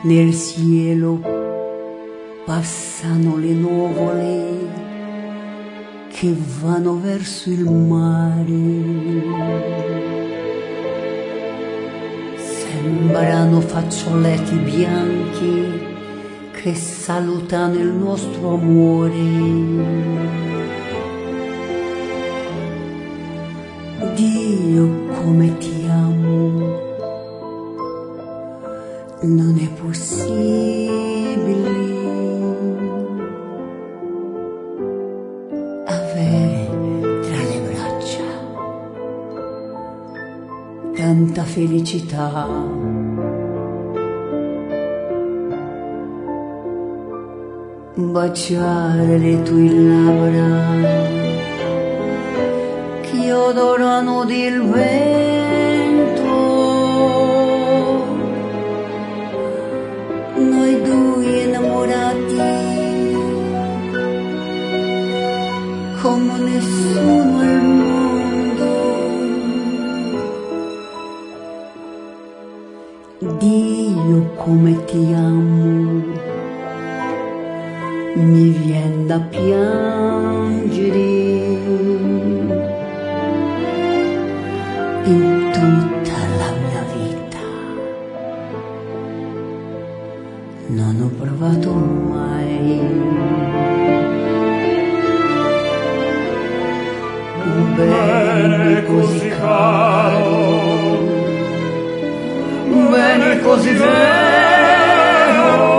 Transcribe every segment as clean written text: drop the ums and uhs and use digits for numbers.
Nel cielo passano le nuvole che vanno verso il mare. Sembrano faccioletti bianchi che salutano il nostro amore. Dio, come ti amo, non è possibile avere tra le braccia tanta felicità. Baciare le tue labbra che odorano del vento, noi due innamorati come nessuno al mondo. Dio, come ti amo, mi vien da piangere. In tutta la mia vita non ho provato mai un bene così caro, un bene così vero,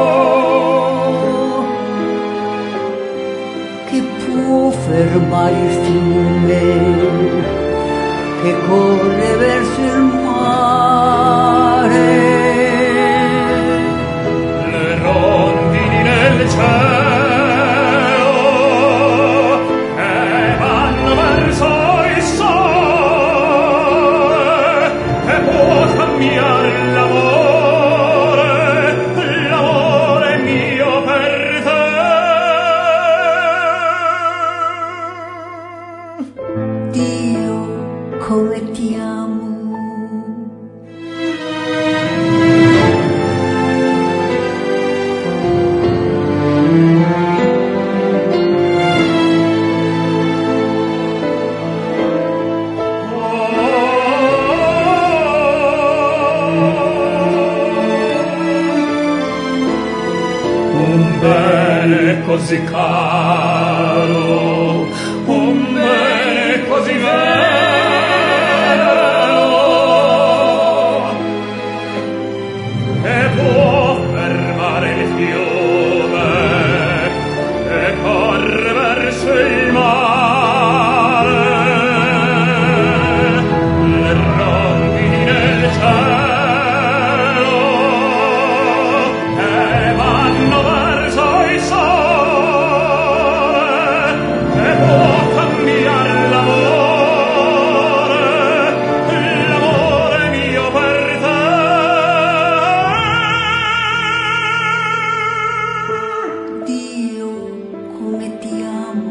che può fermare il fiume che corre verso il mare. Le rondini nel cielo che vanno verso il sole, che può cambiare l'amore mio per te. Dio, come ti amo. Un bene così caro, un bene così vero, che può fermare il fiume che corre verso il mare. Le rondini nel cielo che vanno verso il sole, che può cambiare l'amore mio per te. Dio, come ti amo.